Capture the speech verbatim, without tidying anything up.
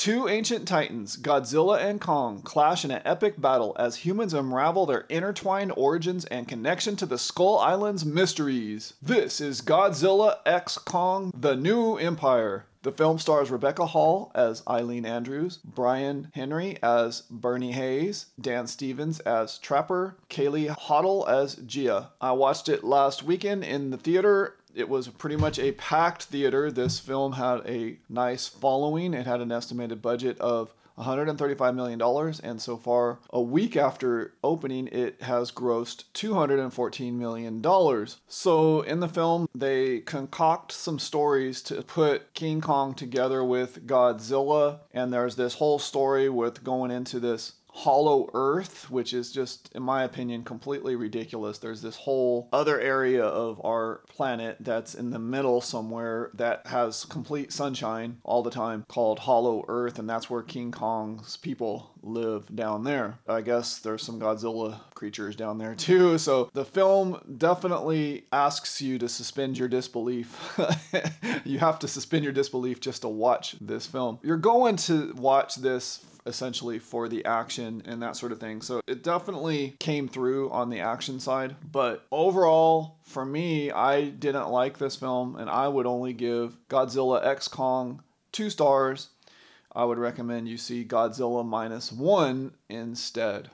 Two ancient titans, Godzilla and Kong, clash in an epic battle as humans unravel their intertwined origins and connection to the Skull Island's mysteries. This is Godzilla x Kong: The New Empire. The film stars Rebecca Hall as Eileen Andrews, Brian Henry as Bernie Hayes, Dan Stevens as Trapper, Kaylee Hoddle as Gia. I watched it last weekend in the theater. It was pretty much a packed theater. This film had a nice following. It had an estimated budget of one hundred thirty-five million dollars, and so far, a week after opening, it has grossed two hundred fourteen million dollars. So in the film, they concoct some stories to put King Kong together with Godzilla, and there's this whole story with going into this Hollow Earth, which is just, in my opinion, completely ridiculous. There's this whole other area of our planet that's in the middle somewhere that has complete sunshine all the time called Hollow Earth, and that's where King Kong's people live down there. I guess there's some Godzilla creatures down there too. So the film definitely asks you to suspend your disbelief. You have to suspend your disbelief just to watch this film. You're going to watch this essentially for the action and that sort of thing. So it definitely came through on the action side. But overall, for me, I didn't like this film, and I would only give Godzilla x Kong two stars. I would recommend you see Godzilla minus one instead.